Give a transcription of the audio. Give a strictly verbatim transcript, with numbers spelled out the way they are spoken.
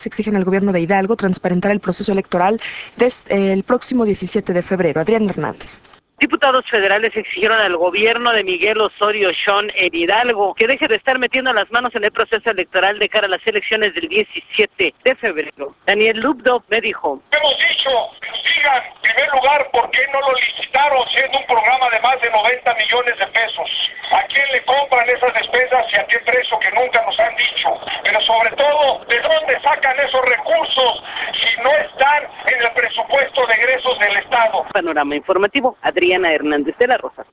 Exigen al gobierno de Hidalgo transparentar el proceso electoral desde el próximo diecisiete de febrero. Adrián Hernández. Diputados federales exigieron al gobierno de Miguel Osorio Chong en Hidalgo que deje de estar metiendo las manos en el proceso electoral de cara a las elecciones del diecisiete de febrero. Daniel Lubdov me dijo: hemos dicho, digan en primer lugar por qué no lo licitaron siendo un programa de más de noventa millones de pesos. ¿A quién le compran esas despensas y a qué precio que nunca nos han dicho? Pero sobre todo, ¿de dónde sacan esos recursos si no están en el presupuesto de egresos del Estado? Panorama informativo, Adriana Hernández de la Rosa.